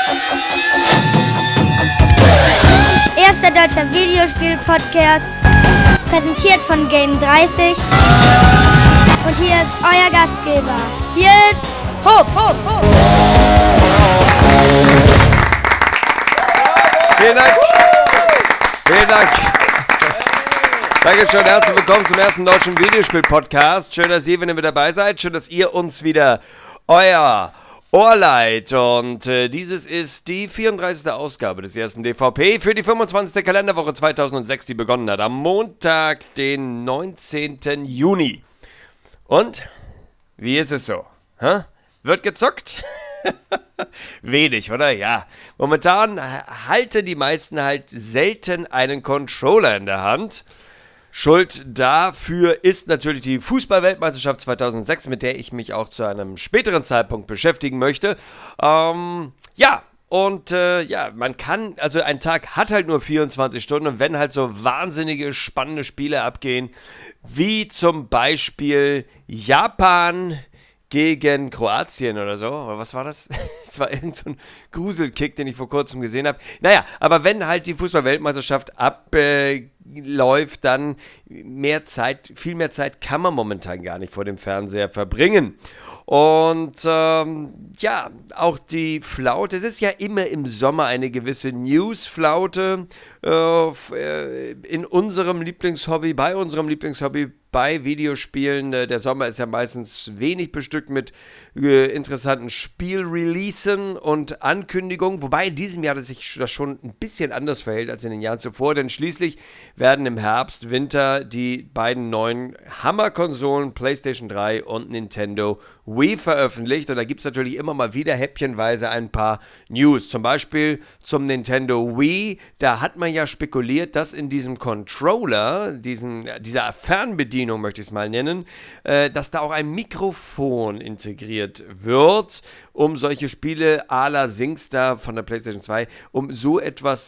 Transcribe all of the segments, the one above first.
Erster deutscher Videospiel-Podcast, präsentiert von Game30. Und hier ist euer Gastgeber. Hier ist Hopp. Vielen Dank. Vielen Dank. Dankeschön, herzlich willkommen zum ersten deutschen Videospiel-Podcast. Schön, dass ihr wieder mit dabei seid. Schön, dass ihr uns wieder euer Ohr leiht. Und dieses ist die 34. Ausgabe des ersten DVP für die 25. Kalenderwoche 2006, die begonnen hat am Montag, den 19. Juni. Und wie ist es so? Wird gezockt? Wenig, oder? Ja. Momentan halten die meisten halt selten einen Controller in der Hand. Schuld dafür ist natürlich die Fußball-Weltmeisterschaft 2006, mit der ich mich auch zu einem späteren Zeitpunkt beschäftigen möchte. Man kann, also ein Tag hat halt nur 24 Stunden und wenn halt so wahnsinnige, spannende Spiele abgehen, wie zum Beispiel Japan gegen Kroatien oder so, oder was war das? Das war irgend so ein Gruselkick, den ich vor kurzem gesehen habe. Naja, aber wenn halt die Fußball-Weltmeisterschaft abläuft, dann viel mehr Zeit kann man momentan gar nicht vor dem Fernseher verbringen. Und auch die Flaute, es ist ja immer im Sommer eine gewisse News-Flaute bei unserem Lieblingshobby, bei Videospielen. Der Sommer ist ja meistens wenig bestückt mit interessanten Spielreleasen und Ankündigungen, wobei in diesem Jahr sich das schon ein bisschen anders verhält als in den Jahren zuvor, denn schließlich werden im Herbst, Winter die beiden neuen Hammerkonsolen PlayStation 3 und Nintendo Wii veröffentlicht und da gibt es natürlich immer mal wieder häppchenweise ein paar News, zum Beispiel zum Nintendo Wii, da hat man ja spekuliert, dass in diesem Controller, dieser Fernbedienung möchte ich es mal nennen, dass da auch ein Mikrofon integriert wird, um solche Spiele à la SingStar von der PlayStation 2, um so etwas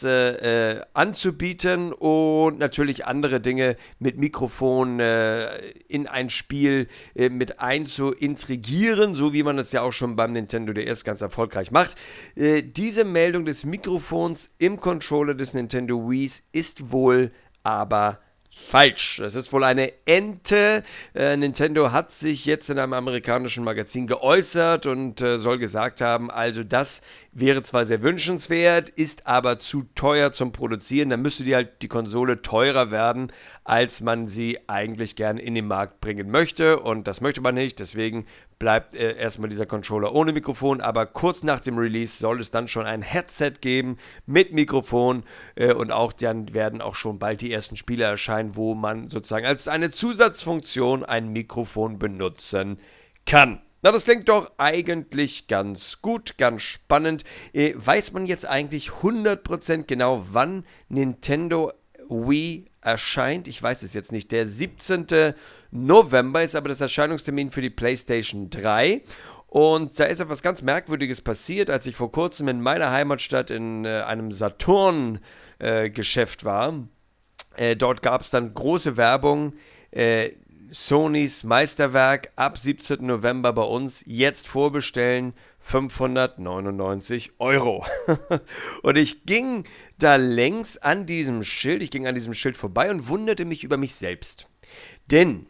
anzubieten und natürlich andere Dinge mit Mikrofon in ein Spiel mit einzuintrigieren, so wie man es ja auch schon beim Nintendo DS ganz erfolgreich macht. Diese Meldung des Mikrofons im Controller des Nintendo Wii ist wohl aber falsch. Das ist wohl eine Ente. Nintendo hat sich jetzt in einem amerikanischen Magazin geäußert und soll gesagt haben, also das wäre zwar sehr wünschenswert, ist aber zu teuer zum Produzieren. Dann müsste die Konsole teurer werden, als man sie eigentlich gerne in den Markt bringen möchte. Und das möchte man nicht. Deswegen bleibt erstmal dieser Controller ohne Mikrofon. Aber kurz nach dem Release soll es dann schon ein Headset geben mit Mikrofon. Und auch dann werden auch schon bald die ersten Spiele erscheinen, wo man sozusagen als eine Zusatzfunktion ein Mikrofon benutzen kann. Na, das klingt doch eigentlich ganz gut, ganz spannend. Weiß man jetzt eigentlich 100% genau, wann Nintendo Wii erscheint? Ich weiß es jetzt nicht. Der 17. November ist aber das Erscheinungstermin für die PlayStation 3. Und da ist etwas ganz Merkwürdiges passiert, als ich vor kurzem in meiner Heimatstadt in einem Saturn-Geschäft war. Dort gab es dann große Werbung. Sonys Meisterwerk ab 17. November bei uns, jetzt vorbestellen, 599 €. Und ich ging da längs an diesem Schild, vorbei und wunderte mich über mich selbst. Denn,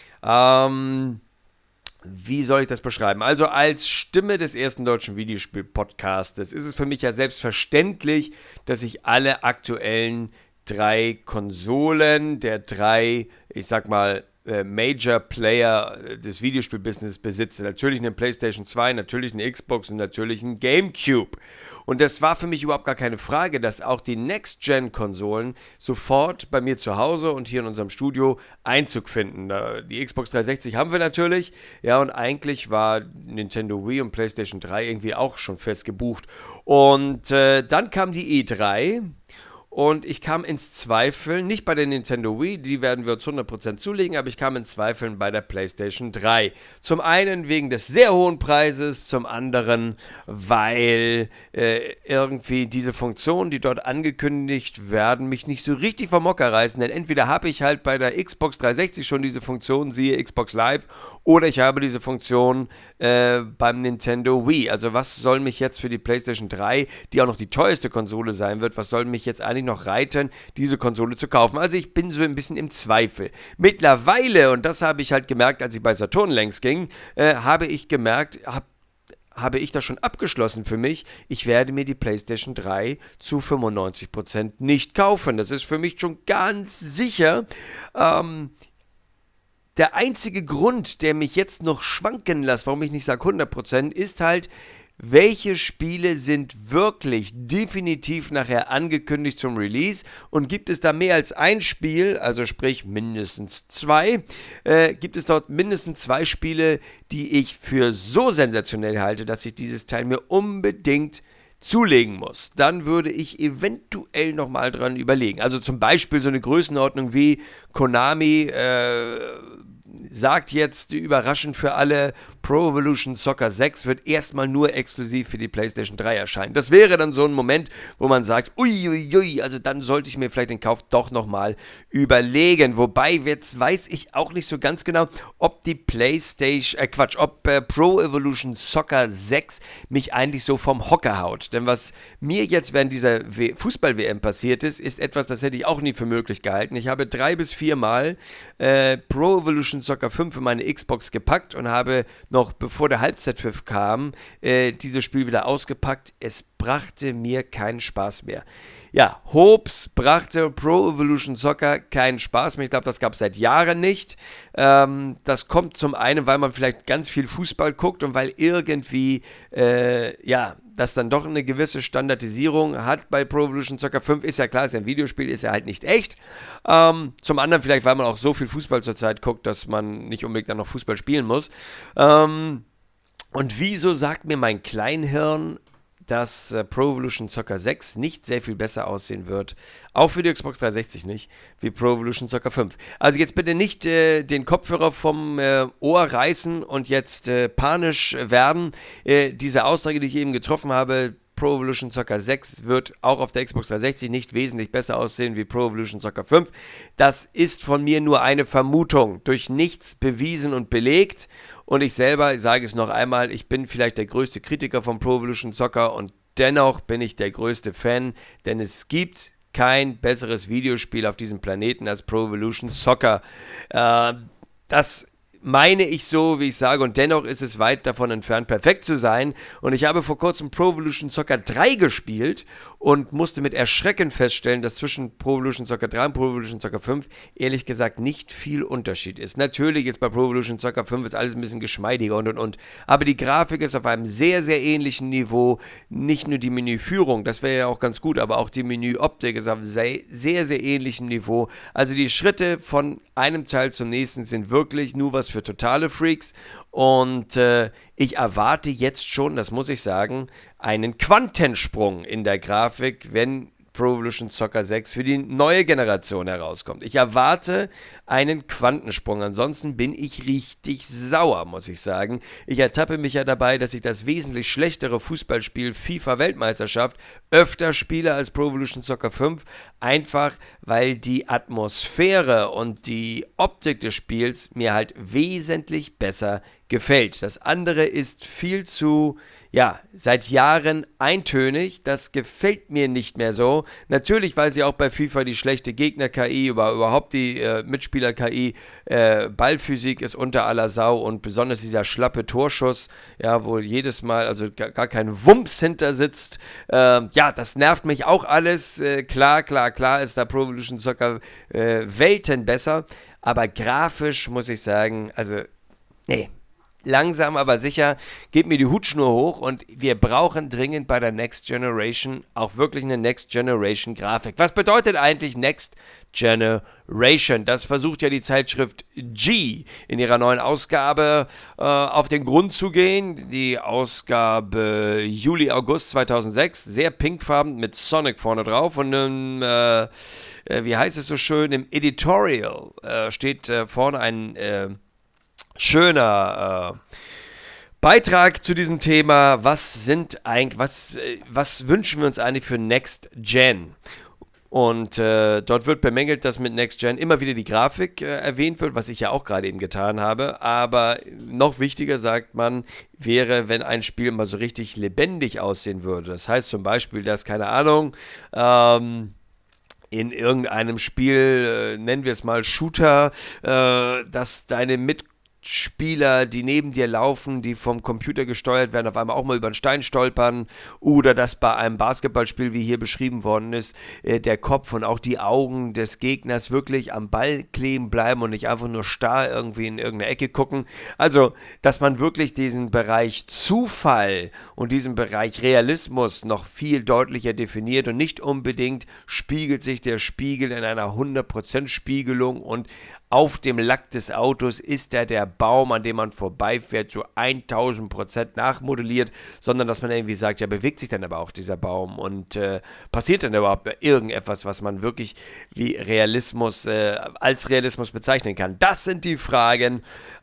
wie soll ich das beschreiben? Also als Stimme des ersten deutschen Videospiel-Podcastes ist es für mich ja selbstverständlich, dass ich alle aktuellen 3 Konsolen der 3, ich sag mal, Major Player des Videospielbusiness besitze. Natürlich eine PlayStation 2, natürlich eine Xbox und natürlich ein GameCube. Und das war für mich überhaupt gar keine Frage, dass auch die Next-Gen-Konsolen sofort bei mir zu Hause und hier in unserem Studio Einzug finden. Die Xbox 360 haben wir natürlich, ja, und eigentlich war Nintendo Wii und PlayStation 3 irgendwie auch schon fest gebucht. Und dann kam die E3. und ich kam ins Zweifeln, nicht bei der Nintendo Wii, die werden wir uns 100% zulegen, aber ich kam ins Zweifeln bei der PlayStation 3. Zum einen wegen des sehr hohen Preises, zum anderen, weil irgendwie diese Funktionen, die dort angekündigt werden, mich nicht so richtig vom Hocker reißen, denn entweder habe ich halt bei der Xbox 360 schon diese Funktion, siehe Xbox Live, oder ich habe diese Funktion beim Nintendo Wii. Also was soll mich jetzt für die PlayStation 3, die auch noch die teuerste Konsole sein wird, was soll mich jetzt eigentlich noch reiten, diese Konsole zu kaufen? Also ich bin so ein bisschen im Zweifel. Mittlerweile, und das habe ich halt gemerkt, als ich bei Saturn längs ging, habe ich das schon abgeschlossen für mich. Ich werde mir die PlayStation 3 zu 95% nicht kaufen. Das ist für mich schon ganz sicher. Der einzige Grund, der mich jetzt noch schwanken lässt, warum ich nicht sage 100%, ist halt, welche Spiele sind wirklich definitiv nachher angekündigt zum Release und gibt es da mehr als ein Spiel, also sprich mindestens zwei, gibt es dort mindestens zwei Spiele, die ich für so sensationell halte, dass ich dieses Teil mir unbedingt zulegen muss, dann würde ich eventuell nochmal dran überlegen. Also zum Beispiel so eine Größenordnung wie Konami sagt jetzt überraschend für alle, Pro Evolution Soccer 6 wird erstmal nur exklusiv für die PlayStation 3 erscheinen. Das wäre dann so ein Moment, wo man sagt, uiuiui, also dann sollte ich mir vielleicht den Kauf doch nochmal überlegen. Wobei, jetzt weiß ich auch nicht so ganz genau, ob die Pro Evolution Soccer 6 mich eigentlich so vom Hocker haut. Denn was mir jetzt während dieser Fußball-WM passiert ist, ist etwas, das hätte ich auch nie für möglich gehalten. Ich habe 3 bis 4 Mal Pro Evolution Soccer 5 in meine Xbox gepackt und habe noch bevor der Halbzeitpfiff kam, dieses Spiel wieder ausgepackt. Es brachte mir keinen Spaß mehr. Ja, Hobbs brachte Pro Evolution Soccer keinen Spaß mehr. Ich glaube, das gab es seit Jahren nicht. Das kommt zum einen, weil man vielleicht ganz viel Fußball guckt und weil irgendwie, das dann doch eine gewisse Standardisierung hat bei Pro Evolution Soccer 5. Ist ja klar, ist ja ein Videospiel, ist ja halt nicht echt. Zum anderen vielleicht, weil man auch so viel Fußball zurzeit guckt, dass man nicht unbedingt dann noch Fußball spielen muss. Und wieso sagt mir mein Kleinhirn, dass Pro Evolution Soccer 6 nicht sehr viel besser aussehen wird, auch für die Xbox 360 nicht, wie Pro Evolution Soccer 5. Also jetzt bitte nicht den Kopfhörer vom Ohr reißen und jetzt panisch werden. Diese Aussage, die ich eben getroffen habe, Pro Evolution Soccer 6 wird auch auf der Xbox 360 nicht wesentlich besser aussehen wie Pro Evolution Soccer 5. Das ist von mir nur eine Vermutung, durch nichts bewiesen und belegt. Und ich selber, ich sage es noch einmal, ich bin vielleicht der größte Kritiker von Pro Evolution Soccer und dennoch bin ich der größte Fan, denn es gibt kein besseres Videospiel auf diesem Planeten als Pro Evolution Soccer. Das meine ich so, wie ich sage, und dennoch ist es weit davon entfernt, perfekt zu sein. Und ich habe vor kurzem Pro Evolution Soccer 3 gespielt und musste mit Erschrecken feststellen, dass zwischen Pro Evolution Soccer 3 und Pro Evolution Soccer 5 ehrlich gesagt nicht viel Unterschied ist. Natürlich ist bei Pro Evolution Soccer 5 ist alles ein bisschen geschmeidiger und. Aber die Grafik ist auf einem sehr, sehr ähnlichen Niveau. Nicht nur die Menüführung, das wäre ja auch ganz gut, aber auch die Menüoptik ist auf einem sehr, sehr, sehr ähnlichen Niveau. Also die Schritte von einem Teil zum nächsten sind wirklich nur was für totale Freaks und ich erwarte jetzt schon, das muss ich sagen, einen Quantensprung in der Grafik, wenn Pro Evolution Soccer 6 für die neue Generation herauskommt. Ich erwarte einen Quantensprung, ansonsten bin ich richtig sauer, muss ich sagen. Ich ertappe mich ja dabei, dass ich das wesentlich schlechtere Fußballspiel FIFA Weltmeisterschaft öfter spiele als Pro Evolution Soccer 5, einfach weil die Atmosphäre und die Optik des Spiels mir halt wesentlich besser gefällt. Das andere ist viel zu, seit Jahren eintönig. Das gefällt mir nicht mehr so. Natürlich, weil sie auch bei FIFA die schlechte Gegner-KI, überhaupt die Mitspieler-KI, Ballphysik ist unter aller Sau und besonders dieser schlappe Torschuss, wo jedes Mal, also gar kein Wumms hinter sitzt. Das nervt mich auch alles. Klar ist da Pro Evolution Soccer Welten besser. Aber grafisch muss ich sagen, also, nee. langsam aber sicher geht mir die Hutschnur hoch und wir brauchen dringend bei der Next Generation auch wirklich eine Next Generation Grafik. Was bedeutet eigentlich Next Generation? Das versucht ja die Zeitschrift G in ihrer neuen Ausgabe auf den Grund zu gehen. Die Ausgabe Juli-August 2006, sehr pinkfarben mit Sonic vorne drauf und wie heißt es so schön, im Editorial steht vorne ein schöner Beitrag zu diesem Thema. Was wünschen wir uns eigentlich für Next Gen? Und dort wird bemängelt, dass mit Next Gen immer wieder die Grafik erwähnt wird, was ich ja auch gerade eben getan habe. Aber noch wichtiger, sagt man, wäre, wenn ein Spiel mal so richtig lebendig aussehen würde. Das heißt zum Beispiel, dass, keine Ahnung, in irgendeinem Spiel, nennen wir es mal Shooter, dass deine Mitspieler, die neben dir laufen, die vom Computer gesteuert werden, auf einmal auch mal über einen Stein stolpern, oder dass bei einem Basketballspiel, wie hier beschrieben worden ist, der Kopf und auch die Augen des Gegners wirklich am Ball kleben bleiben und nicht einfach nur starr irgendwie in irgendeine Ecke gucken. Also, dass man wirklich diesen Bereich Zufall und diesen Bereich Realismus noch viel deutlicher definiert und nicht unbedingt spiegelt sich der Spiegel in einer 100% Spiegelung und auf dem Lack des Autos ist der Baum, an dem man vorbeifährt, so 1000% nachmodelliert, sondern dass man irgendwie sagt, ja, bewegt sich dann aber auch dieser Baum und passiert dann überhaupt irgendetwas, was man wirklich wie Realismus, als Realismus bezeichnen kann. Das sind die Fragen,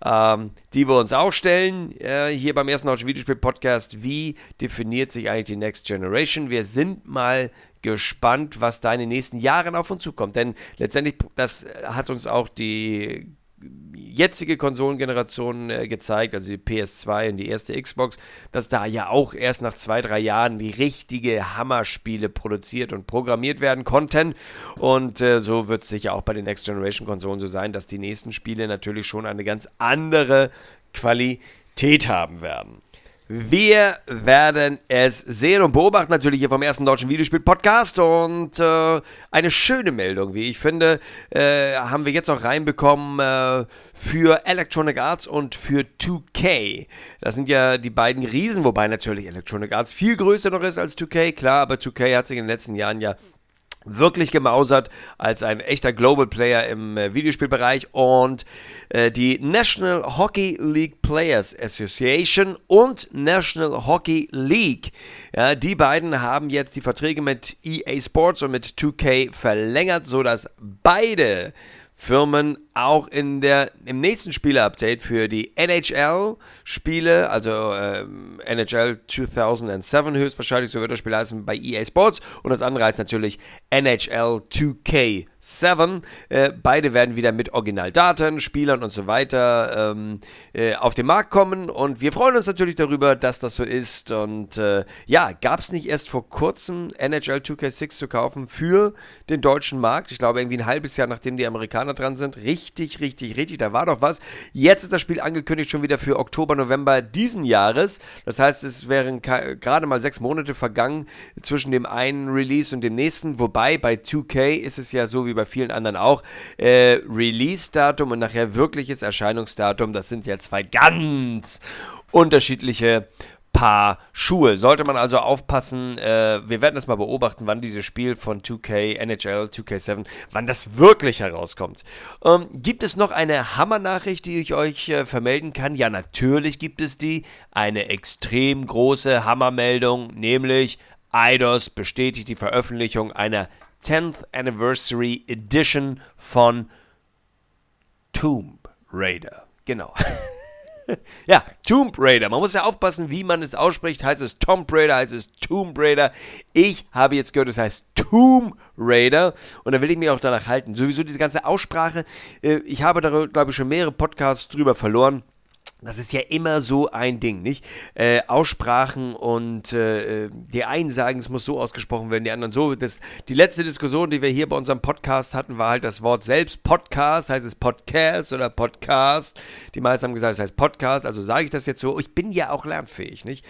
die wir uns auch stellen, hier beim ersten Deutschen Videospiel-Podcast. Wie definiert sich eigentlich die Next Generation? Wir sind mal gespannt, was da in den nächsten Jahren auf uns zukommt. Denn letztendlich, das hat uns auch die jetzige Konsolengeneration gezeigt, also die PS2 und die erste Xbox, dass da ja auch erst nach 2-3 Jahren die richtige Hammerspiele produziert und programmiert werden konnten. Und so wird es sicher auch bei den Next Generation Konsolen so sein, dass die nächsten Spiele natürlich schon eine ganz andere Qualität haben werden. Wir werden es sehen und beobachten, natürlich hier vom ersten Deutschen Videospiel-Podcast. Und eine schöne Meldung, wie ich finde, haben wir jetzt auch reinbekommen für Electronic Arts und für 2K. Das sind ja die beiden Riesen, wobei natürlich Electronic Arts viel größer noch ist als 2K, klar, aber 2K hat sich in den letzten Jahren ja wirklich gemausert als ein echter Global Player im Videospielbereich, und die National Hockey League Players Association und National Hockey League, ja, die beiden haben jetzt die Verträge mit EA Sports und mit 2K verlängert, sodass beide Firmen auch im nächsten Spiele-Update für die NHL-Spiele, also NHL 2007 höchstwahrscheinlich, so wird das Spiel heißen bei EA Sports, und das andere heißt natürlich NHL 2K7. Beide werden wieder mit Originaldaten, Spielern und so weiter auf den Markt kommen, und wir freuen uns natürlich darüber, dass das so ist. Und ja, gab es nicht erst vor kurzem NHL 2K6 zu kaufen für den deutschen Markt? Ich glaube irgendwie ein halbes Jahr, nachdem die Amerikaner dran sind. Richtig, da war doch was. Jetzt ist das Spiel angekündigt schon wieder für Oktober, November diesen Jahres. Das heißt, es wären gerade mal 6 Monate vergangen zwischen dem einen Release und dem nächsten. Wobei bei 2K ist es ja so wie bei vielen anderen auch, Release-Datum und nachher wirkliches Erscheinungsdatum, das sind ja zwei ganz unterschiedliche Paar Schuhe. Sollte man also aufpassen, wir werden das mal beobachten, wann dieses Spiel von 2K, NHL 2K7, wann das wirklich herauskommt. Gibt es noch eine Hammer-Nachricht, die ich euch vermelden kann? Ja, natürlich gibt es die. Eine extrem große Hammermeldung, nämlich Eidos bestätigt die Veröffentlichung einer 10th Anniversary Edition von Tomb Raider. Genau. Ja, Tomb Raider. Man muss ja aufpassen, wie man es ausspricht. Heißt es Tomb Raider, heißt es Tomb Raider. Ich habe jetzt gehört, es heißt Tomb Raider. Und da will ich mich auch danach halten. Sowieso diese ganze Aussprache. Ich habe da, glaube ich, schon mehrere Podcasts drüber verloren. Das ist ja immer so ein Ding, nicht? Aussprachen und die einen sagen, es muss so ausgesprochen werden, die anderen so. Die letzte Diskussion, die wir hier bei unserem Podcast hatten, war halt das Wort selbst. Podcast, heißt es Podcast oder Podcast? Die meisten haben gesagt, es heißt Podcast, also sage ich das jetzt so. Ich bin ja auch lernfähig, nicht?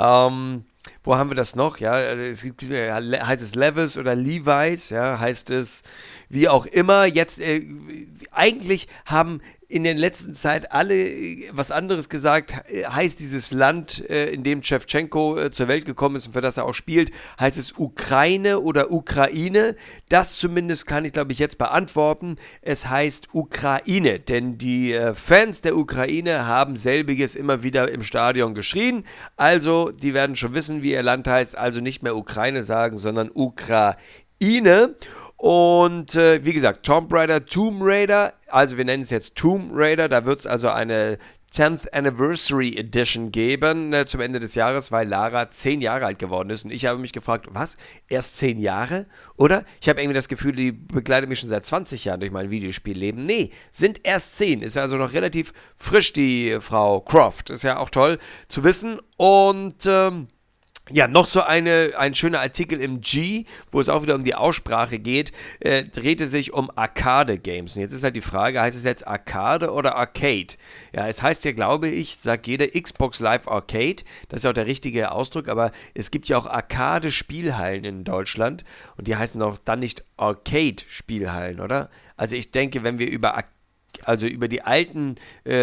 Wo haben wir das noch? Ja, heißt es Levis oder Levi's? Ja, heißt es wie auch immer. Jetzt eigentlich haben in der letzten Zeit alle was anderes gesagt. Heißt dieses Land, in dem Schewtschenko zur Welt gekommen ist und für das er auch spielt, heißt es Ukraine oder Ukraine? Das zumindest kann ich, glaube ich, jetzt beantworten. Es heißt Ukraine, denn die Fans der Ukraine haben selbiges immer wieder im Stadion geschrien. Also, die werden schon wissen, wie ihr Land heißt. Also nicht mehr Ukraine sagen, sondern Ukraine. Und wie gesagt, Tomb Raider, also wir nennen es jetzt Tomb Raider, da wird es also eine 10th Anniversary Edition geben zum Ende des Jahres, weil Lara 10 Jahre alt geworden ist. Und ich habe mich gefragt, was? Erst 10 Jahre? Oder? Ich habe irgendwie das Gefühl, die begleitet mich schon seit 20 Jahren durch mein Videospielleben. Nee, sind erst 10. Ist also noch relativ frisch, die Frau Croft. Ist ja auch toll zu wissen. Und ja, noch so ein schöner Artikel im G, wo es auch wieder um die Aussprache geht, drehte sich um Arcade-Games. Und jetzt ist halt die Frage, heißt es jetzt Arcade oder Arcade? Ja, es heißt ja, glaube ich, sagt jeder Xbox Live Arcade. Das ist ja auch der richtige Ausdruck, aber es gibt ja auch Arcade-Spielhallen in Deutschland und die heißen doch dann nicht Arcade-Spielhallen, oder? Also ich denke, wenn wir über die alten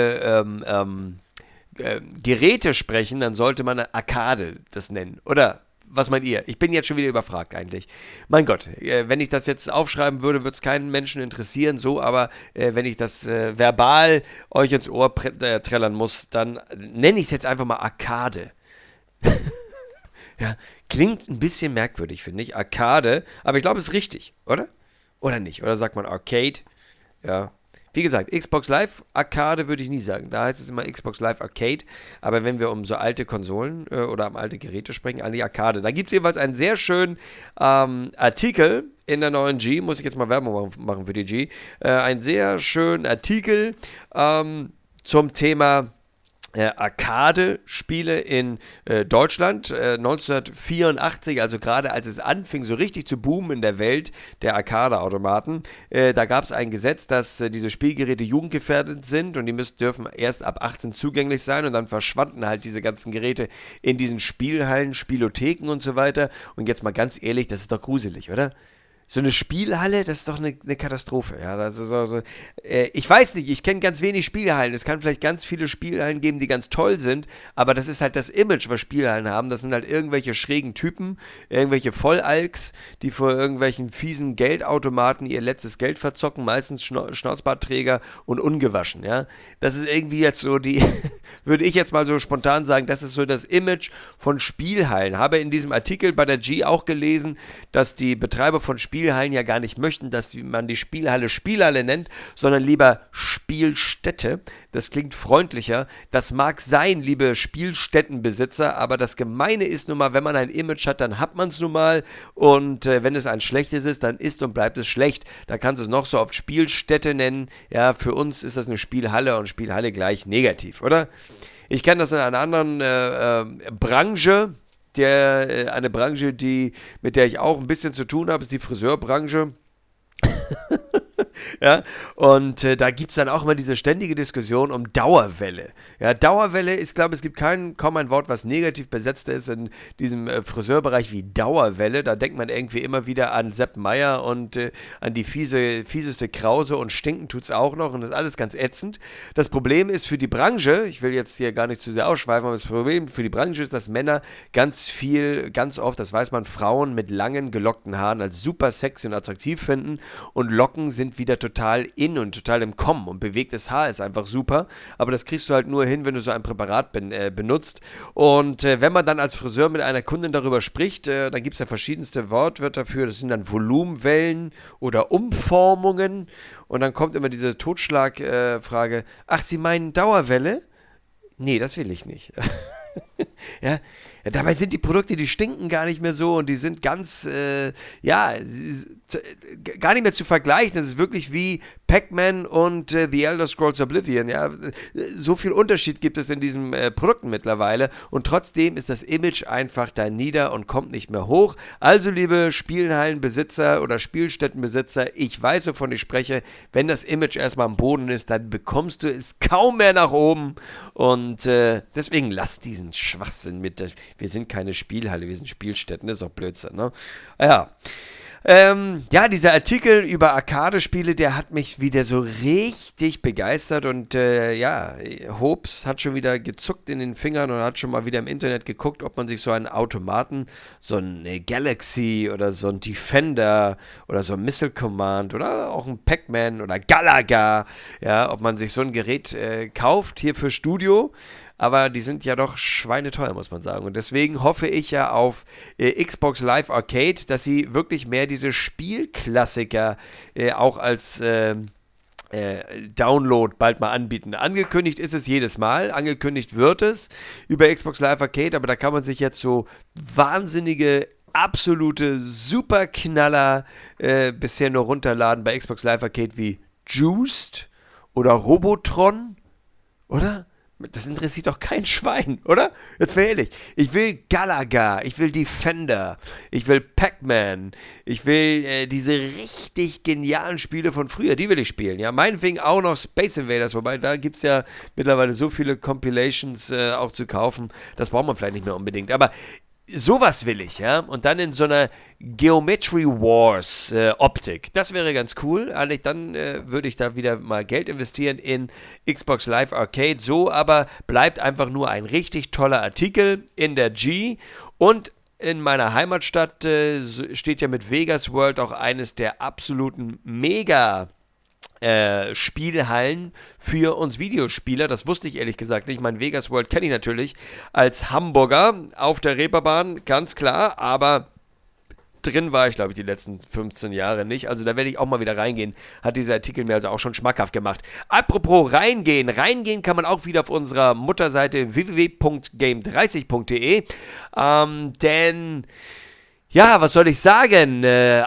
Geräte sprechen, dann sollte man Arcade das nennen. Oder was meint ihr? Ich bin jetzt schon wieder überfragt eigentlich. Mein Gott, wenn ich das jetzt aufschreiben würde, würde es keinen Menschen interessieren, so, aber wenn ich das verbal euch ins Ohr trällern muss, dann nenne ich es jetzt einfach mal Arcade. Ja, klingt ein bisschen merkwürdig, finde ich. Arcade, aber ich glaube, es ist richtig, oder? Oder nicht? Oder sagt man Arcade? Ja. Wie gesagt, Xbox Live Arcade würde ich nie sagen. Da heißt es immer Xbox Live Arcade. Aber wenn wir um so alte Konsolen oder um alte Geräte sprechen, an die Arcade. Da gibt es jeweils einen sehr schönen Artikel in der neuen G. Muss ich jetzt mal Werbung machen für die G. Einen sehr schönen Artikel zum Thema Arcade-Spiele in Deutschland 1984, also gerade als es anfing, so richtig zu boomen in der Welt der Arcade-Automaten, da gab es ein Gesetz, dass diese Spielgeräte jugendgefährdet sind und die dürfen erst ab 18 zugänglich sein und dann verschwanden halt diese ganzen Geräte in diesen Spielhallen, Spielotheken und so weiter. Und jetzt mal ganz ehrlich, das ist doch gruselig, oder? So eine Spielhalle, das ist doch eine Katastrophe. Ja, das ist so, ich weiß nicht, ich kenne ganz wenig Spielhallen. Es kann vielleicht ganz viele Spielhallen geben, die ganz toll sind, aber das ist halt das Image, was Spielhallen haben. Das sind halt irgendwelche schrägen Typen, irgendwelche Vollalks, die vor irgendwelchen fiesen Geldautomaten ihr letztes Geld verzocken, meistens Schnauzbartträger und ungewaschen. Ja, das ist irgendwie jetzt so die, würde ich jetzt mal so spontan sagen, das ist so das Image von Spielhallen. Habe in diesem Artikel bei der G auch gelesen, dass die Betreiber von Spielhallen ja gar nicht möchten, dass man die Spielhalle Spielhalle nennt, sondern lieber Spielstätte. Das klingt freundlicher. Das mag sein, liebe Spielstättenbesitzer, aber das Gemeine ist nun mal, wenn man ein Image hat, dann hat man es nun mal und wenn es ein schlechtes ist, dann ist und bleibt es schlecht. Da kannst du es noch so oft Spielstätte nennen. Ja, für uns ist das eine Spielhalle und Spielhalle gleich negativ, oder? Ich kenne das in einer anderen Branche. Eine Branche, mit der ich auch ein bisschen zu tun habe, ist die Friseurbranche. Ja, und da gibt es dann auch immer diese ständige Diskussion um Dauerwelle. Ja, Dauerwelle ist, glaube ich, es gibt kaum ein Wort, was negativ besetzt ist in diesem Friseurbereich wie Dauerwelle. Da denkt man irgendwie immer wieder an Sepp Meier und an die fieseste Krause und stinken tut es auch noch und das ist alles ganz ätzend. Das Problem ist für die Branche, ich will jetzt hier gar nicht zu sehr ausschweifen, aber das Problem für die Branche ist, dass Männer ganz oft, das weiß man, Frauen mit langen, gelockten Haaren als super sexy und attraktiv finden und Locken sind wieder total in und total im Kommen und bewegtes Haar ist einfach super, aber das kriegst du halt nur hin, wenn du so ein Präparat benutzt und wenn man dann als Friseur mit einer Kundin darüber spricht, dann gibt es ja verschiedenste Wortwörter dafür, das sind dann Volumenwellen oder Umformungen und dann kommt immer diese Totschlagfrage, ach, Sie meinen Dauerwelle? Nee, das will ich nicht. Ja, dabei sind die Produkte, die stinken gar nicht mehr so und die sind ganz, gar nicht mehr zu vergleichen. Das ist wirklich wie Pac-Man und The Elder Scrolls Oblivion. Ja, so viel Unterschied gibt es in diesen Produkten mittlerweile und trotzdem ist das Image einfach da nieder und kommt nicht mehr hoch. Also, liebe Spielhallenbesitzer oder Spielstättenbesitzer, ich weiß, wovon ich spreche. Wenn das Image erstmal am Boden ist, dann bekommst du es kaum mehr nach oben und deswegen lass diesen Schwachsinn mit. Wir sind keine Spielhalle, wir sind Spielstätten, das ist doch Blödsinn, ne? Ja. Ja, dieser Artikel über Arcade-Spiele, der hat mich wieder so richtig begeistert und ja, Hobbs hat schon wieder gezuckt in den Fingern und hat schon mal wieder im Internet geguckt, ob man sich so einen Automaten, so ein Galaxy oder so ein Defender oder so ein Missile Command oder auch ein Pac-Man oder Galaga, ja, ob man sich so ein Gerät kauft hier für Studio. Aber die sind ja doch schweineteuer, muss man sagen. Und deswegen hoffe ich ja auf Xbox Live Arcade, dass sie wirklich mehr diese Spielklassiker auch als Download bald mal anbieten. Angekündigt ist es jedes Mal, angekündigt wird es über Xbox Live Arcade, aber da kann man sich jetzt so wahnsinnige, absolute Superknaller bisher nur runterladen bei Xbox Live Arcade wie Juiced oder Robotron, oder? Das interessiert doch kein Schwein, oder? Jetzt mal ehrlich. Ich will Galaga, ich will Defender, ich will Pac-Man, ich will diese richtig genialen Spiele von früher, die will ich spielen. Ja, meinetwegen auch noch Space Invaders, wobei da gibt es ja mittlerweile so viele Compilations auch zu kaufen, das braucht man vielleicht nicht mehr unbedingt. Aber sowas will ich, ja. Und dann in so einer Geometry Wars Optik. Das wäre ganz cool. Eigentlich dann würde ich da wieder mal Geld investieren in Xbox Live Arcade. So aber bleibt einfach nur ein richtig toller Artikel in der G. Und in meiner Heimatstadt steht ja mit Vegas World auch eines der absoluten Mega Spielhallen für uns Videospieler. Das wusste ich ehrlich gesagt nicht. Mein Vegas World kenne ich natürlich als Hamburger auf der Reeperbahn, ganz klar, aber drin war ich, glaube ich, die letzten 15 Jahre nicht. Also da werde ich auch mal wieder reingehen. Hat dieser Artikel mir also auch schon schmackhaft gemacht. Apropos reingehen. Reingehen kann man auch wieder auf unserer Mutterseite www.game30.de. Denn ja, was soll ich sagen?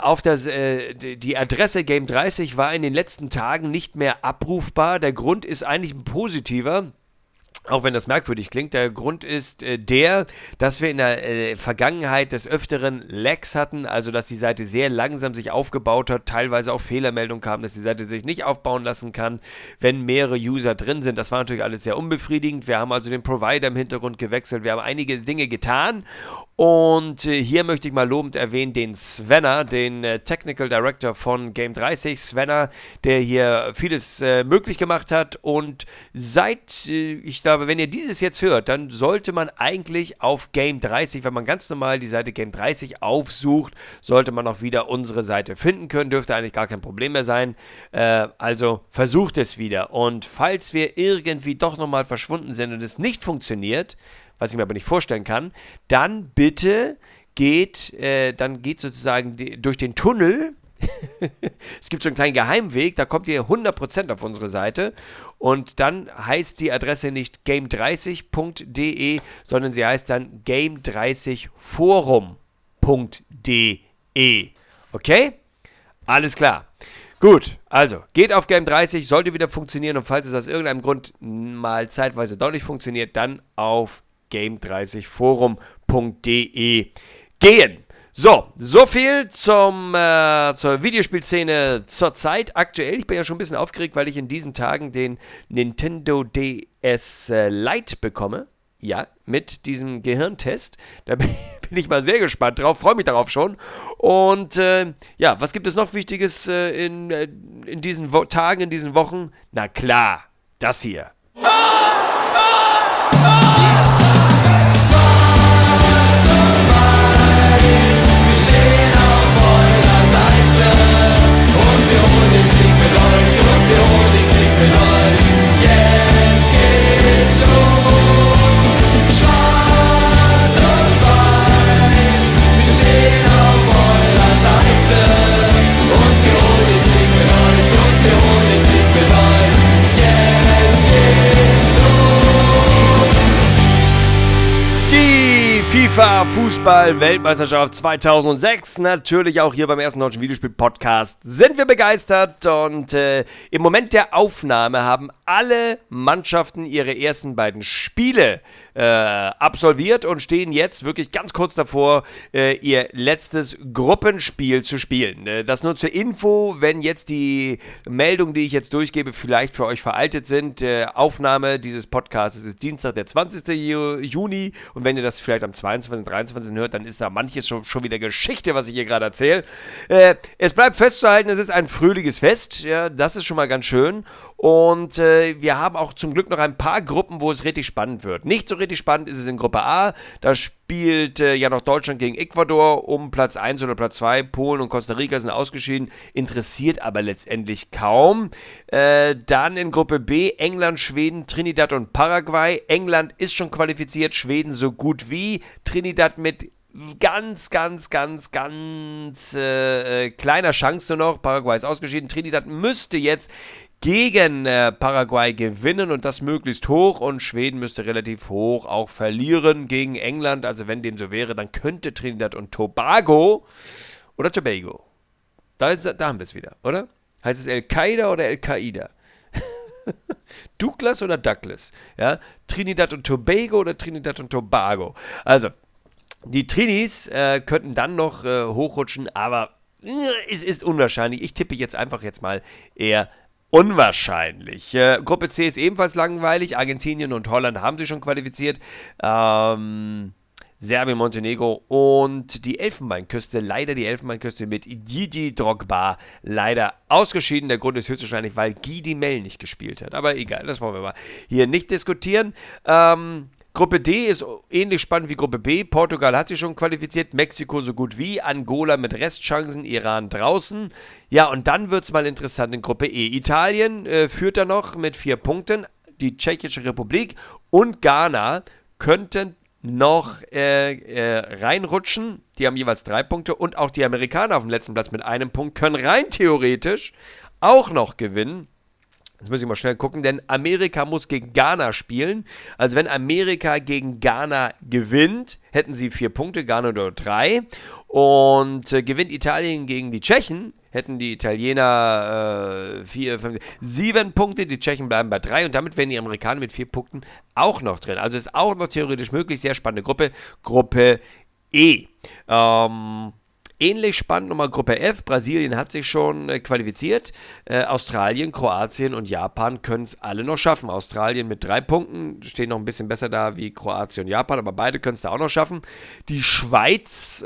Die Adresse Game30 war in den letzten Tagen nicht mehr abrufbar. Der Grund ist eigentlich ein positiver. Auch wenn das merkwürdig klingt, der Grund ist dass wir in der Vergangenheit des Öfteren Lags hatten, also dass die Seite sehr langsam sich aufgebaut hat, teilweise auch Fehlermeldungen kamen, dass die Seite sich nicht aufbauen lassen kann, wenn mehrere User drin sind. Das war natürlich alles sehr unbefriedigend. Wir haben also den Provider im Hintergrund gewechselt, wir haben einige Dinge getan und hier möchte ich mal lobend erwähnen den Svenner, den Technical Director von Game30, Svenner, der hier vieles möglich gemacht hat und seit, ich glaube, wenn ihr dieses jetzt hört, dann sollte man eigentlich auf Game30, wenn man ganz normal die Seite Game30 aufsucht, sollte man auch wieder unsere Seite finden können, dürfte eigentlich gar kein Problem mehr sein. Also versucht es wieder und falls wir irgendwie doch nochmal verschwunden sind und es nicht funktioniert, was ich mir aber nicht vorstellen kann, dann bitte geht sozusagen durch den Tunnel. Es gibt so einen kleinen Geheimweg, da kommt ihr 100% auf unsere Seite und dann heißt die Adresse nicht game30.de, sondern sie heißt dann game30forum.de. Okay? Alles klar. Gut, also geht auf Game30, sollte wieder funktionieren und falls es aus irgendeinem Grund mal zeitweise doch nicht funktioniert, dann auf game30forum.de gehen. So viel zur Videospielszene zurzeit aktuell. Ich bin ja schon ein bisschen aufgeregt, weil ich in diesen Tagen den Nintendo DS Lite bekomme. Ja, mit diesem Gehirntest. Da bin ich mal sehr gespannt drauf, freue mich darauf schon. Und ja, was gibt es noch Wichtiges in diesen Tagen, in diesen Wochen? Na klar, das hier. Jetzt geht's los. Schwarz und weiß, wir stehen auf eurer Seite. Und wir holen den Sieg mit euch, und wir holen den Sieg mit euch. Jetzt geht's los. Die FIFA Fußball-Weltmeisterschaft 2006, natürlich auch hier beim ersten deutschen Videospiel-Podcast, sind wir begeistert und im Moment der Aufnahme haben alle Mannschaften ihre ersten beiden Spiele absolviert und stehen jetzt wirklich ganz kurz davor, ihr letztes Gruppenspiel zu spielen. Das nur zur Info, wenn jetzt die Meldungen, die ich jetzt durchgebe, vielleicht für euch veraltet sind. Aufnahme dieses Podcasts ist Dienstag, der 20. Juni und wenn ihr das vielleicht am 22., 23. Fernsehen hört, dann ist da manches schon wieder Geschichte, was ich hier gerade erzähle. Es bleibt festzuhalten, es ist ein fröhliches Fest, ja, das ist schon mal ganz schön. Und wir haben auch zum Glück noch ein paar Gruppen, wo es richtig spannend wird. Nicht so richtig spannend ist es in Gruppe A. Da spielt ja noch Deutschland gegen Ecuador um Platz 1 oder Platz 2. Polen und Costa Rica sind ausgeschieden. Interessiert aber letztendlich kaum. Dann in Gruppe B England, Schweden, Trinidad und Paraguay. England ist schon qualifiziert, Schweden so gut wie. Trinidad mit ganz kleiner Chance nur noch. Paraguay ist ausgeschieden. Trinidad müsste jetzt gegen Paraguay gewinnen und das möglichst hoch, und Schweden müsste relativ hoch auch verlieren gegen England. Also wenn dem so wäre, dann könnte Trinidad und Tobago oder Tobago, da haben wir es wieder, oder? Heißt es Al-Qaida oder Al-Qaida? Douglas oder Douglas? Ja? Trinidad und Tobago oder Trinidad und Tobago? Also, die Trinis könnten dann noch hochrutschen, aber es ist unwahrscheinlich. Ich tippe jetzt einfach mal eher unwahrscheinlich. Gruppe C ist ebenfalls langweilig. Argentinien und Holland haben sich schon qualifiziert. Serbien, Montenegro und die Elfenbeinküste. Leider die Elfenbeinküste mit Didi Drogba. Leider ausgeschieden. Der Grund ist höchstwahrscheinlich, weil Guy Mel nicht gespielt hat. Aber egal, das wollen wir mal hier nicht diskutieren. Gruppe D ist ähnlich spannend wie Gruppe B. Portugal hat sich schon qualifiziert, Mexiko so gut wie, Angola mit Restchancen, Iran draußen. Ja, und dann wird es mal interessant in Gruppe E. Italien führt da noch mit 4 Punkten. Die Tschechische Republik und Ghana könnten noch reinrutschen. Die haben jeweils 3 Punkte. Und auch die Amerikaner auf dem letzten Platz mit 1 Punkt können rein theoretisch auch noch gewinnen. Jetzt muss ich mal schnell gucken, denn Amerika muss gegen Ghana spielen. Also wenn Amerika gegen Ghana gewinnt, hätten sie 4 Punkte, Ghana nur 3. Und gewinnt Italien gegen die Tschechen, hätten die Italiener 4, 5, 7 Punkte, die Tschechen bleiben bei 3 und damit wären die Amerikaner mit 4 Punkten auch noch drin. Also ist auch noch theoretisch möglich, sehr spannende Gruppe. Gruppe E. Ähnlich spannend nochmal Gruppe F. Brasilien hat sich schon qualifiziert. Australien, Kroatien und Japan können es alle noch schaffen. Australien mit 3 Punkten stehen noch ein bisschen besser da wie Kroatien und Japan, aber beide können es da auch noch schaffen. Die Schweiz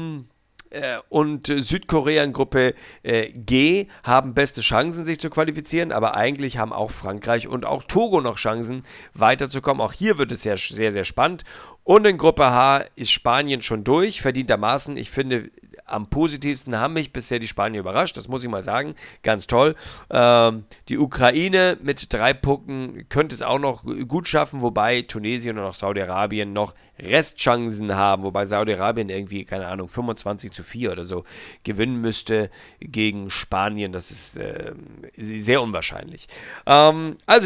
und Südkorea in Gruppe G haben beste Chancen, sich zu qualifizieren, aber eigentlich haben auch Frankreich und auch Togo noch Chancen, weiterzukommen. Auch hier wird es sehr, sehr spannend. Und in Gruppe H ist Spanien schon durch, verdientermaßen. Ich finde, am positivsten haben mich bisher die Spanier überrascht, das muss ich mal sagen, ganz toll. Die Ukraine mit 3 Punkten könnte es auch noch gut schaffen, wobei Tunesien und auch Saudi-Arabien noch Restchancen haben, wobei Saudi-Arabien irgendwie, keine Ahnung, 25-4 oder so gewinnen müsste gegen Spanien. Das ist sehr unwahrscheinlich. Also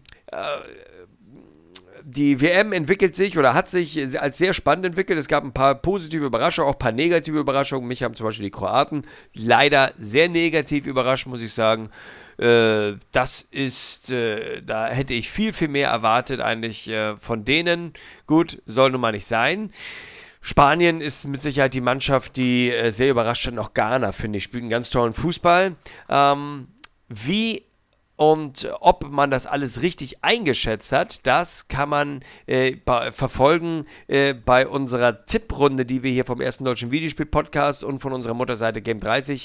die WM entwickelt sich oder hat sich als sehr spannend entwickelt. Es gab ein paar positive Überraschungen, auch ein paar negative Überraschungen. Mich haben zum Beispiel die Kroaten leider sehr negativ überrascht, muss ich sagen. Das ist, da hätte ich viel mehr erwartet eigentlich von denen. Gut, soll nun mal nicht sein. Spanien ist mit Sicherheit die Mannschaft, die sehr überrascht hat. Auch Ghana, finde ich, spielt einen ganz tollen Fußball. Wie und ob man das alles richtig eingeschätzt hat, das kann man verfolgen bei unserer Tipprunde, die wir hier vom ersten deutschen Videospiel-Podcast und von unserer Mutterseite Game30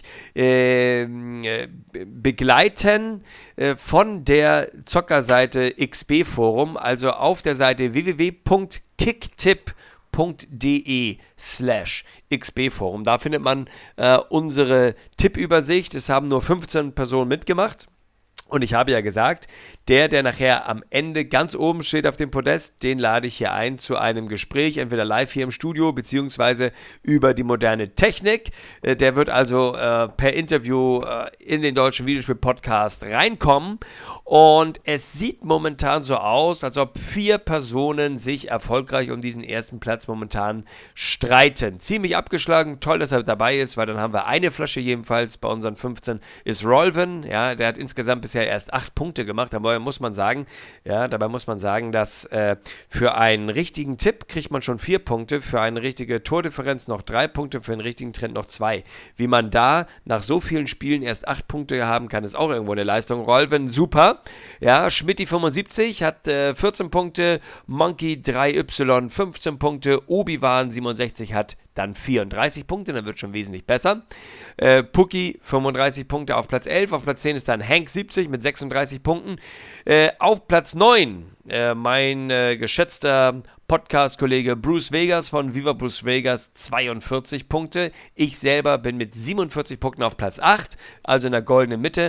begleiten von der Zockerseite XB Forum, also auf der Seite www.kicktip.de/xbforum. Da findet man unsere Tippübersicht. Es haben nur 15 Personen mitgemacht. Und ich habe ja gesagt, der nachher am Ende ganz oben steht auf dem Podest, den lade ich hier ein zu einem Gespräch, entweder live hier im Studio, beziehungsweise über die moderne Technik. Der wird also per Interview in den deutschen Videospiel-Podcast reinkommen. Und es sieht momentan so aus, als ob 4 Personen sich erfolgreich um diesen ersten Platz momentan streiten. Ziemlich abgeschlagen, toll, dass er dabei ist, weil dann haben wir eine Flasche jedenfalls bei unseren 15, ist Rolven. Ja, der hat insgesamt bisher bisher erst 8 Punkte gemacht. Dabei muss man sagen, dass für einen richtigen Tipp kriegt man schon 4 Punkte, für eine richtige Tordifferenz noch 3 Punkte, für einen richtigen Trend noch 2. Wie man da nach so vielen Spielen erst 8 Punkte haben kann, ist auch irgendwo eine Leistung. Rolven, super. Ja, Schmidti 75 hat 14 Punkte, Monkey 3Y 15 Punkte, Obi-Wan 67 hat dann 34 Punkte, dann wird schon wesentlich besser. Pucki 35 Punkte auf Platz 11, auf Platz 10 ist dann Hank 70 mit 36 Punkten. Auf Platz 9 mein geschätzter Podcast-Kollege Bruce Vegas von Viva Bruce Vegas 42 Punkte. Ich selber bin mit 47 Punkten auf Platz 8, also in der goldenen Mitte.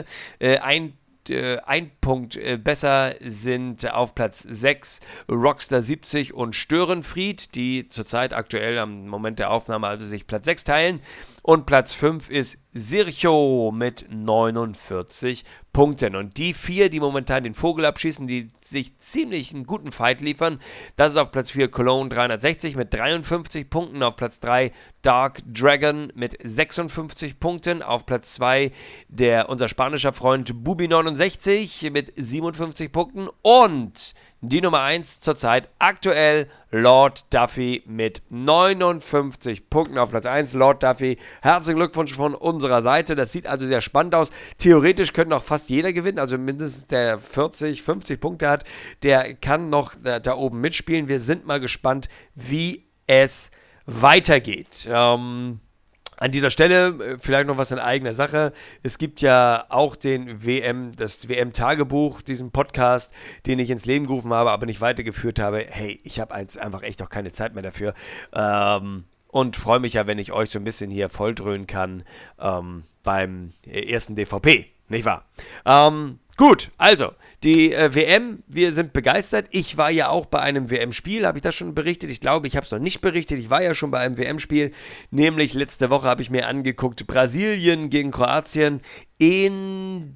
Ein Punkt besser sind auf Platz 6 Rockstar 70 und Störenfried, die zurzeit aktuell am Moment der Aufnahme also sich Platz 6 teilen. Und Platz 5 ist Sircho mit 49 Punkten. Und die 4, die momentan den Vogel abschießen, die sich ziemlich einen guten Fight liefern, das ist auf Platz 4 Cologne 360 mit 53 Punkten, auf Platz 3 Dark Dragon mit 56 Punkten, auf Platz 2 unser spanischer Freund Bubi 69 mit 57 Punkten und die Nummer 1 zurzeit aktuell Lord Duffy mit 59 Punkten auf Platz 1. Lord Duffy, herzlichen Glückwunsch von unserer Seite. Das sieht also sehr spannend aus. Theoretisch könnte noch fast jeder gewinnen, also mindestens der 40, 50 Punkte hat, der kann noch da oben mitspielen. Wir sind mal gespannt, wie es weitergeht. An dieser Stelle vielleicht noch was in eigener Sache. Es gibt ja auch das WM-Tagebuch, diesen Podcast, den ich ins Leben gerufen habe, aber nicht weitergeführt habe. Hey, ich habe einfach echt auch keine Zeit mehr dafür. Und freue mich ja, wenn ich euch so ein bisschen hier volldröhnen kann beim ersten DVP, nicht wahr? Gut, also, die WM, wir sind begeistert. Ich war ja auch bei einem WM-Spiel, habe ich das schon berichtet? Ich glaube, ich habe es noch nicht berichtet. Ich war ja schon bei einem WM-Spiel, nämlich letzte Woche habe ich mir angeguckt, Brasilien gegen Kroatien im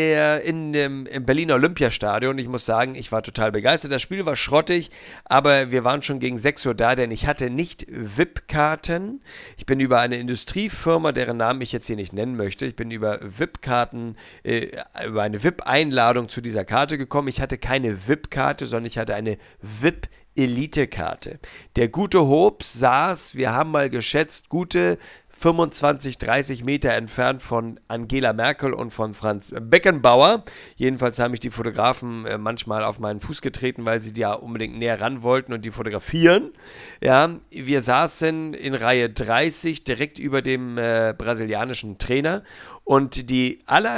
Berliner Olympiastadion. Ich muss sagen, ich war total begeistert. Das Spiel war schrottig, aber wir waren schon gegen 6 Uhr da, denn ich hatte nicht VIP-Karten. Ich bin über eine Industriefirma, deren Namen ich jetzt hier nicht nennen möchte, ich bin über VIP-Karten, über eine VIP-Einladung zu dieser Karte gekommen. Ich hatte keine VIP-Karte, sondern ich hatte eine VIP-Elite-Karte. Der gute Hobbs saß, wir haben mal geschätzt, gute 25, 30 Meter entfernt von Angela Merkel und von Franz Beckenbauer. Jedenfalls haben mich die Fotografen manchmal auf meinen Fuß getreten, weil sie ja unbedingt näher ran wollten und die fotografieren. Ja, wir saßen in Reihe 30 direkt über dem brasilianischen Trainer. Und das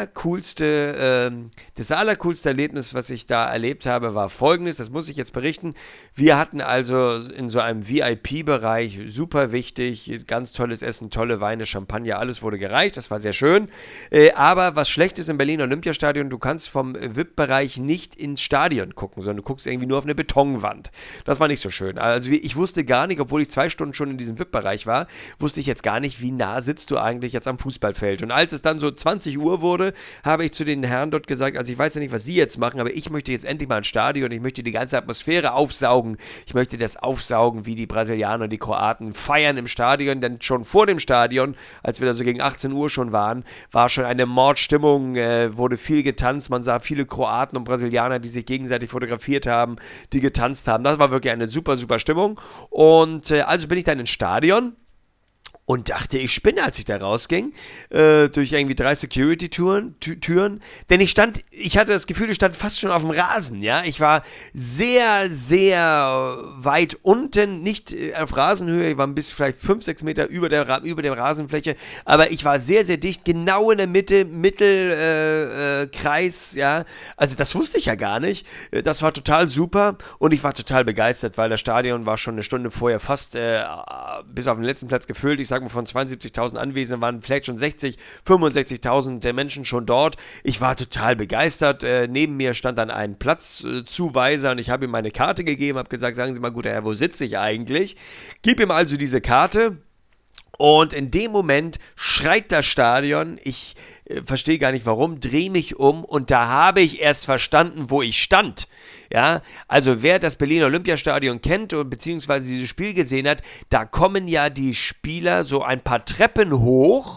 allercoolste Erlebnis, was ich da erlebt habe, war folgendes, das muss ich jetzt berichten. Wir hatten also in so einem VIP-Bereich, super wichtig, ganz tolles Essen, tolle Weine, Champagner, alles wurde gereicht, das war sehr schön. Aber was schlecht ist im Berliner Olympiastadion, du kannst vom VIP-Bereich nicht ins Stadion gucken, sondern du guckst irgendwie nur auf eine Betonwand. Das war nicht so schön. Also ich wusste gar nicht, obwohl ich 2 Stunden schon in diesem VIP-Bereich war, wusste ich jetzt gar nicht, wie nah sitzt du eigentlich jetzt am Fußballfeld. Und als es dann so 20 Uhr wurde, habe ich zu den Herren dort gesagt, also ich weiß ja nicht, was sie jetzt machen, aber ich möchte jetzt endlich mal ins Stadion, ich möchte die ganze Atmosphäre aufsaugen, ich möchte das aufsaugen, wie die Brasilianer und die Kroaten feiern im Stadion, denn schon vor dem Stadion, als wir da so gegen 18 Uhr schon waren, war schon eine Mordstimmung, wurde viel getanzt, man sah viele Kroaten und Brasilianer, die sich gegenseitig fotografiert haben, die getanzt haben, das war wirklich eine super, super Stimmung und also bin ich dann ins Stadion und dachte, ich spinne, als ich da rausging, durch irgendwie 3 Security-Türen, denn ich hatte das Gefühl, ich stand fast schon auf dem Rasen, ja, ich war sehr, sehr weit unten, nicht auf Rasenhöhe, ich war ein bisschen vielleicht 5, 6 Meter über der Rasenfläche, aber ich war sehr, sehr dicht, genau in der Mitte, Mittelkreis, ja, also das wusste ich ja gar nicht, das war total super und ich war total begeistert, weil das Stadion war schon eine Stunde vorher fast bis auf den letzten Platz gefüllt, ich sag mal, von 72.000 Anwesenden waren vielleicht schon 60, 65.000 der Menschen schon dort. Ich war total begeistert. Neben mir stand dann ein Platzzuweiser und ich habe ihm meine Karte gegeben, habe gesagt, sagen Sie mal, guter Herr, wo sitze ich eigentlich? Gib ihm also diese Karte. Und in dem Moment schreit das Stadion, ich verstehe gar nicht warum, drehe mich um und da habe ich erst verstanden, wo ich stand. Ja, also wer das Berliner Olympiastadion kennt und beziehungsweise dieses Spiel gesehen hat, da kommen ja die Spieler so ein paar Treppen hoch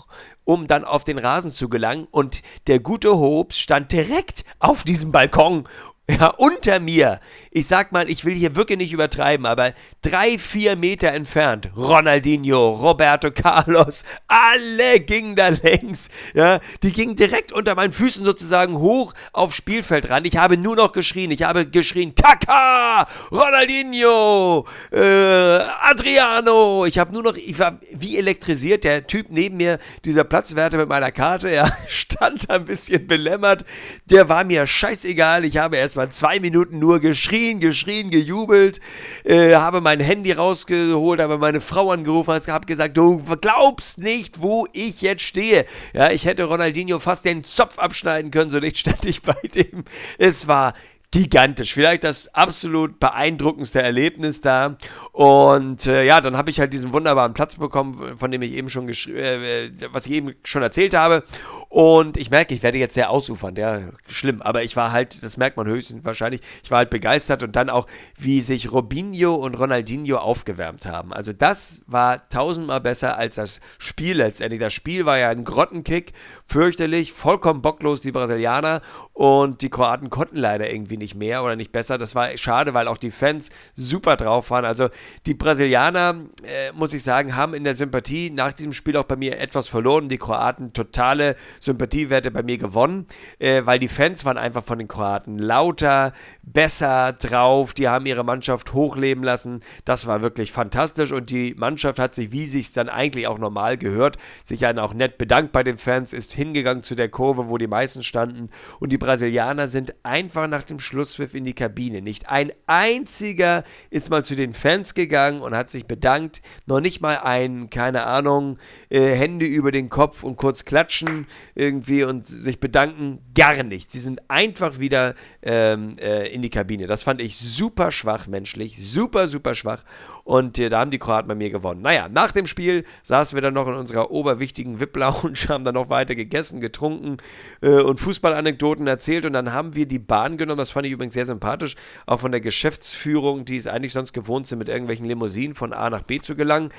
um dann auf den Rasen zu gelangen. Und der gute Hobbs stand direkt auf diesem Balkon, ja, unter mir. Ich sag mal, ich will hier wirklich nicht übertreiben, aber 3-4 Meter entfernt, Ronaldinho, Roberto Carlos, alle gingen da längs, ja, die gingen direkt unter meinen Füßen sozusagen hoch aufs Spielfeldrand. Ich habe nur noch geschrien, Kaká, Ronaldinho, Adriano, ich war wie elektrisiert, der Typ neben mir, dieser Platzwärter mit meiner Karte, ja, stand da ein bisschen belämmert, der war mir scheißegal, ich habe erst mal 2 Minuten nur geschrien, gejubelt, habe mein Handy rausgeholt, habe meine Frau angerufen, habe gesagt, du glaubst nicht, wo ich jetzt stehe. Ja, ich hätte Ronaldinho fast den Zopf abschneiden können, so dicht stand ich bei dem. Es war gigantisch, vielleicht das absolut beeindruckendste Erlebnis da. Und ja, dann habe ich halt diesen wunderbaren Platz bekommen, von dem ich eben schon was ich eben schon erzählt habe. Und ich merke, ich werde jetzt sehr ausufernd, ja, schlimm, aber ich war halt, das merkt man höchstens wahrscheinlich, ich war halt begeistert und dann auch, wie sich Robinho und Ronaldinho aufgewärmt haben. Also das war 1000-mal besser als das Spiel letztendlich. Das Spiel war ja ein Grottenkick, fürchterlich, vollkommen bocklos die Brasilianer und die Kroaten konnten leider irgendwie nicht mehr oder nicht besser. Das war schade, weil auch die Fans super drauf waren. Also die Brasilianer, muss ich sagen, haben in der Sympathie nach diesem Spiel auch bei mir etwas verloren. Die Kroaten totale Sympathiewerte bei mir gewonnen, weil die Fans waren einfach von den Kroaten lauter, besser drauf, die haben ihre Mannschaft hochleben lassen, das war wirklich fantastisch und die Mannschaft hat sich, wie sich es dann eigentlich auch normal gehört, sich dann auch nett bedankt bei den Fans, ist hingegangen zu der Kurve, wo die meisten standen und die Brasilianer sind einfach nach dem Schlusspfiff in die Kabine. Nicht ein einziger ist mal zu den Fans gegangen und hat sich bedankt, noch nicht mal ein, keine Ahnung, Hände über den Kopf und kurz klatschen irgendwie und sich bedanken, gar nicht. Sie sind einfach wieder in die Kabine. Das fand ich super schwach menschlich, super schwach und da haben die Kroaten bei mir gewonnen. Naja, nach dem Spiel saßen wir dann noch in unserer oberwichtigen VIP-Lounge, haben dann noch weiter gegessen, getrunken und Fußballanekdoten erzählt und dann haben wir die Bahn genommen, das fand ich übrigens sehr sympathisch, auch von der Geschäftsführung, die es eigentlich sonst gewohnt sind, mit irgendwelchen Limousinen von A nach B zu gelangen,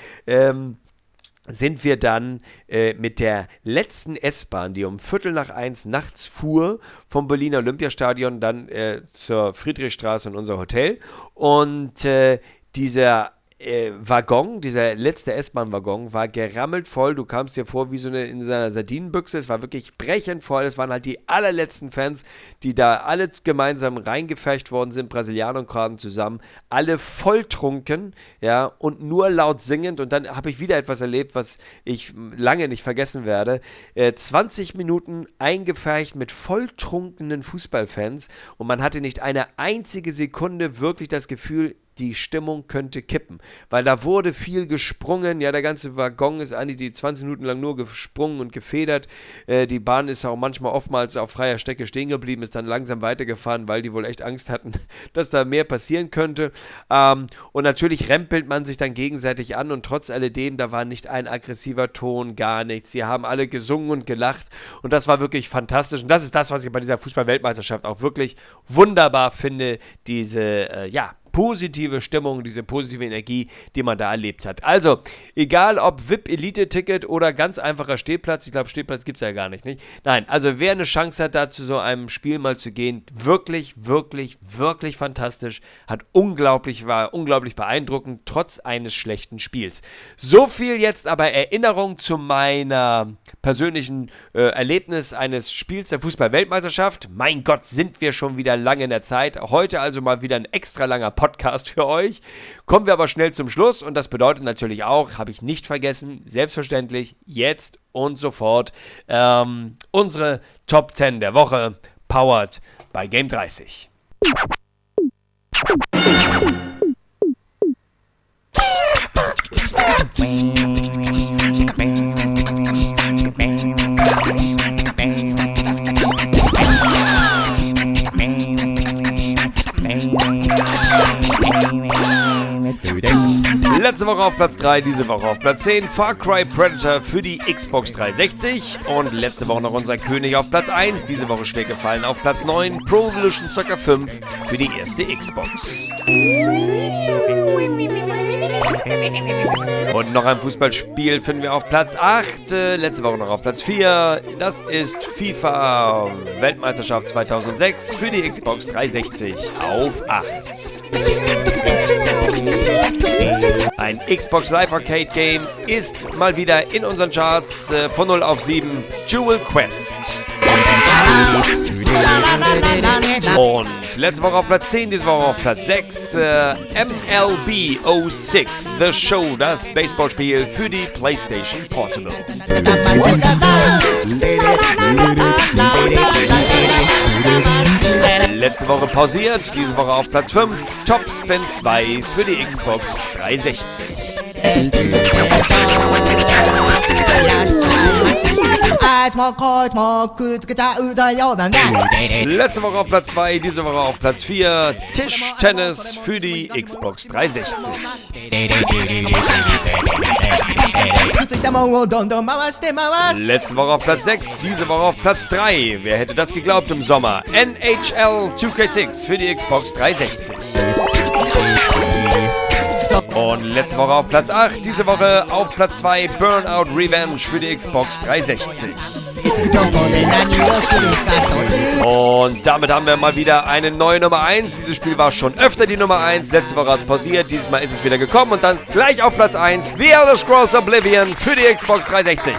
sind wir dann mit der letzten S-Bahn, die um 12:45 nachts fuhr, vom Berliner Olympiastadion dann zur Friedrichstraße in unser Hotel. Und dieser Waggon, dieser letzte S-Bahn-Waggon war gerammelt voll. Du kamst dir vor wie so eine in seiner Sardinenbüchse. Es war wirklich brechend voll. Es waren halt die allerletzten Fans, die da alle gemeinsam reingefecht worden sind, Brasilianer und Kroaten zusammen. Alle volltrunken, ja, und nur laut singend. Und dann habe ich wieder etwas erlebt, was ich lange nicht vergessen werde. 20 Minuten eingefecht mit volltrunkenen Fußballfans und man hatte nicht eine einzige Sekunde wirklich das Gefühl, die Stimmung könnte kippen, weil da wurde viel gesprungen, ja, der ganze Waggon ist eigentlich die 20 Minuten lang nur gesprungen und gefedert, die Bahn ist auch manchmal oftmals auf freier Strecke stehen geblieben, ist dann langsam weitergefahren, weil die wohl echt Angst hatten, dass da mehr passieren könnte, und natürlich rempelt man sich dann gegenseitig an und trotz alledem, da war nicht ein aggressiver Ton, gar nichts, sie haben alle gesungen und gelacht und das war wirklich fantastisch und das ist das, was ich bei dieser Fußball-Weltmeisterschaft auch wirklich wunderbar finde, diese, positive Stimmung, diese positive Energie, die man da erlebt hat. Also, egal ob VIP-Elite-Ticket oder ganz einfacher Stehplatz, ich glaube, Stehplatz gibt es ja gar nicht, nicht? Nein, also wer eine Chance hat, da zu so einem Spiel mal zu gehen, wirklich fantastisch, war unglaublich beeindruckend, trotz eines schlechten Spiels. So viel jetzt aber Erinnerung zu meiner persönlichen Erlebnis eines Spiels der Fußball-Weltmeisterschaft. Mein Gott, sind wir schon wieder lange in der Zeit. Heute also mal wieder ein extra langer Podcast für euch. Kommen wir aber schnell zum Schluss und das bedeutet natürlich auch, habe ich nicht vergessen, selbstverständlich jetzt und sofort unsere Top 10 der Woche, powered by Game 30. Letzte Woche auf Platz 3, diese Woche auf Platz 10, Far Cry Predator für die Xbox 360 und letzte Woche noch unser König auf Platz 1, diese Woche schwer gefallen auf Platz 9, Pro Evolution Soccer 5 für die erste Xbox. Und noch ein Fußballspiel finden wir auf Platz 8, letzte Woche noch auf Platz 4. Das ist FIFA Weltmeisterschaft 2006 für die Xbox 360 auf 8. Ein Xbox Live Arcade Game ist mal wieder in unseren Charts von 0 auf 7, Jewel Quest. Und letzte Woche auf Platz 10, diese Woche auf Platz 6, MLB 06, The Show, das Baseballspiel für die PlayStation Portable. Letzte Woche pausiert, diese Woche auf Platz 5, Top Spin 2 für die Xbox 360. Letzte Woche auf Platz 2, diese Woche auf Platz 4, Tischtennis für die Xbox 360. Letzte Woche auf Platz 6, diese Woche auf Platz 3. Wer hätte das geglaubt im Sommer? NHL 2K6 für die Xbox 360. Und letzte Woche auf Platz 8, diese Woche auf Platz 2, Burnout Revenge für die Xbox 360. Und damit haben wir mal wieder eine neue Nummer 1. Dieses Spiel war schon öfter die Nummer 1. Letzte Woche hat es pausiert, dieses Mal ist es wieder gekommen. Und dann gleich auf Platz 1, The Elder Scrolls Oblivion für die Xbox 360.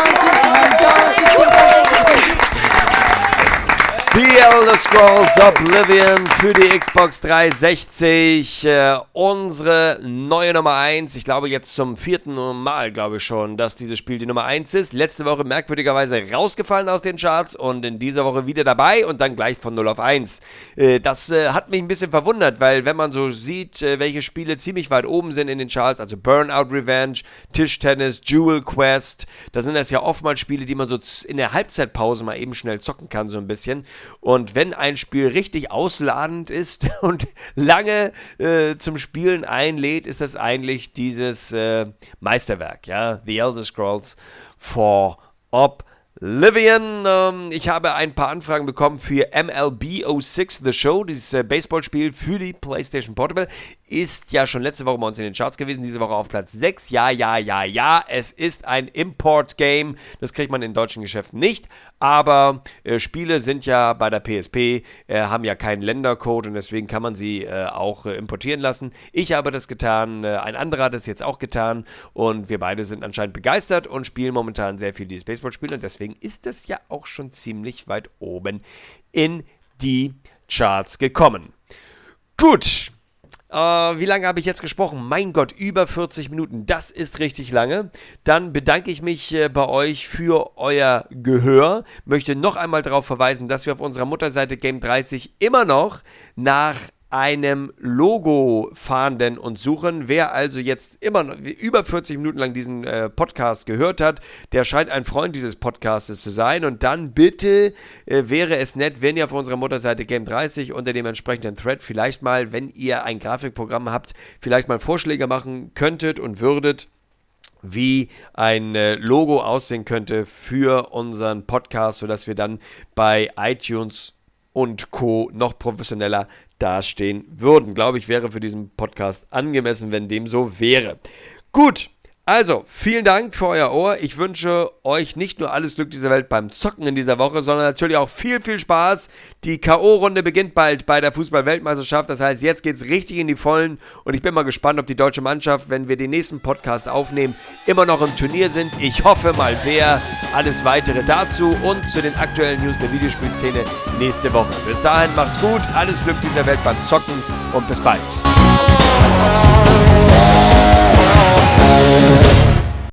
The Elder Scrolls Oblivion für die Xbox 360, unsere neue Nummer 1. Ich glaube jetzt zum 4. Mal, glaube ich schon, dass dieses Spiel die Nummer 1 ist. Letzte Woche merkwürdigerweise rausgefallen aus den Charts und in dieser Woche wieder dabei und dann gleich von 0 auf 1. Das hat mich ein bisschen verwundert, weil wenn man so sieht, welche Spiele ziemlich weit oben sind in den Charts, also Burnout Revenge, Tischtennis, Jewel Quest, da sind das ja oftmals Spiele, die man so in der Halbzeitpause mal eben schnell zocken kann, so ein bisschen. Und wenn ein Spiel richtig ausladend ist und lange zum Spielen einlädt, ist das eigentlich dieses Meisterwerk, ja, The Elder Scrolls for Oblivion. Ich habe ein paar Anfragen bekommen für MLB 06 The Show, dieses Baseballspiel für die PlayStation Portable. Ist ja schon letzte Woche bei uns in den Charts gewesen, diese Woche auf Platz 6. Ja, es ist ein Import-Game. Das kriegt man in deutschen Geschäften nicht. Aber Spiele sind ja bei der PSP, haben ja keinen Ländercode und deswegen kann man sie auch importieren lassen. Ich habe das getan, ein anderer hat es jetzt auch getan und wir beide sind anscheinend begeistert und spielen momentan sehr viel dieses Baseballspiel und deswegen ist das ja auch schon ziemlich weit oben in die Charts gekommen. Gut. Wie lange habe ich jetzt gesprochen? Mein Gott, über 40 Minuten. Das ist richtig lange. Dann bedanke ich mich bei euch für euer Gehör. Möchte noch einmal darauf verweisen, dass wir auf unserer Mutterseite Game30 immer noch nach einem Logo fahnden und suchen. Wer also jetzt immer noch über 40 Minuten lang diesen Podcast gehört hat, der scheint ein Freund dieses Podcastes zu sein. Und dann bitte wäre es nett, wenn ihr auf unserer Mutterseite Game30 unter dem entsprechenden Thread vielleicht mal, wenn ihr ein Grafikprogramm habt, vielleicht mal Vorschläge machen könntet und würdet, wie ein Logo aussehen könnte für unseren Podcast, sodass wir dann bei iTunes und Co. noch professioneller dastehen würden. Glaube ich, wäre für diesen Podcast angemessen, wenn dem so wäre. Gut, also, vielen Dank für euer Ohr. Ich wünsche euch nicht nur alles Glück dieser Welt beim Zocken in dieser Woche, sondern natürlich auch viel, viel Spaß. Die K.O.-Runde beginnt bald bei der Fußball-Weltmeisterschaft. Das heißt, jetzt geht es richtig in die Vollen. Und ich bin mal gespannt, ob die deutsche Mannschaft, wenn wir den nächsten Podcast aufnehmen, immer noch im Turnier sind. Ich hoffe mal sehr. Alles Weitere dazu und zu den aktuellen News der Videospielszene nächste Woche. Bis dahin, macht's gut. Alles Glück dieser Welt beim Zocken und bis bald.